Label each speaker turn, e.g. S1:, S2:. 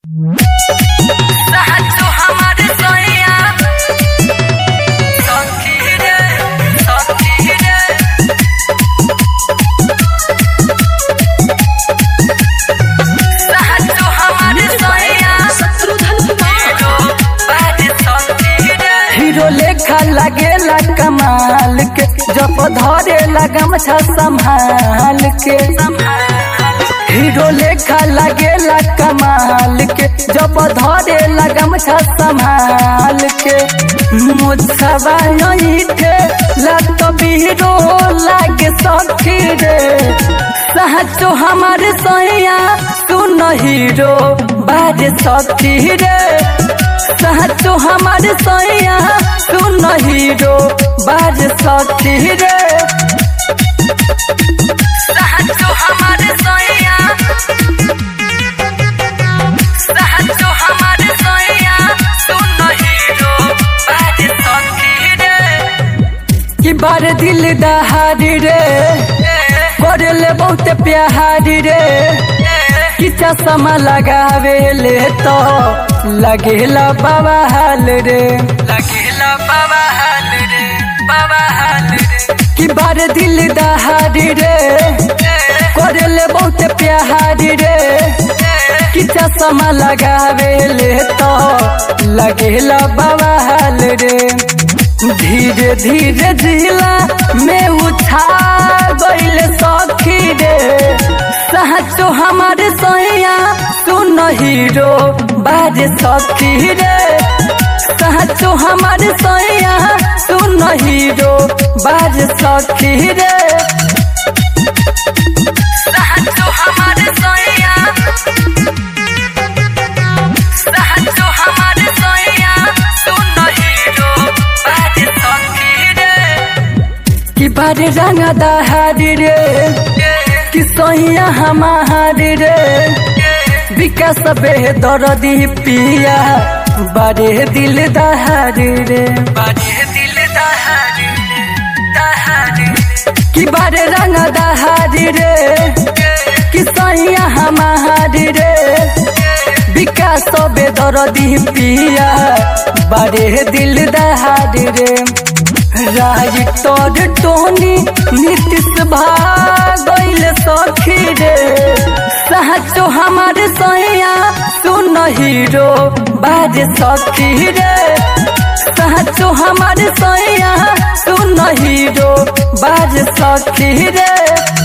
S1: साचो हमारे सोया सखी रे साचो हमारे सोया हीरो लेखा लगेला कमाल के जब धरे गमछा संभाल के हीरो लेखा लगेला कमाल के जब धरे गमछा संभाल के मुझसवा नहीं थे लत बीरो लागे सखी रे साचो हमारे सैया सुन हीरो बाजे सखी रे साचो हमारे सैया सुन हीरो बाजे सखी रे साचो हमारे सैया साचो हमारे सैया सुन हीरो बाजे सखी रे कि बार दिल दहाड़ी रे करले बहुत प्यारी रे कि चश्मा लगावे ले तो लगेला बाबा हाल रे लगेला बाबा हाल रे बाबा हाल रे कि बार दिल दहाड़ी रे करले बहुत प्यारी रे कि चश्मा लगावे ले तो लगेला बाबा हाल रे धीरे धीरे जिला में उठा गइल सखी रे साचो हमारे सैया सुन हीरो बाजे सखी रे साचो हमारे सैया सुन हीरो बाजे सखी रे साचो हमारे सैया साचो हमारे सैया सुन हीरो बाजे सखी रे कि बारे रंग दहाड़ी रे कि सैया हमारे रे विकास बेदर्दी पिया बारे दिल दहाड़ी रे बारे दिल दहाड़ी रे दहाड़ी कि बारे रंग दहाड़ी रे कि सैया हमारे रे विकास बेदर्दी पिया बारे दिल दहाड़ी रे राइटर टोनी नीतीश भागल सखी रे साचो हमारे सैया सुन हीरो बाजे सखी रे साचो हमारे सैया सुन हीरो बाजे सखी रे।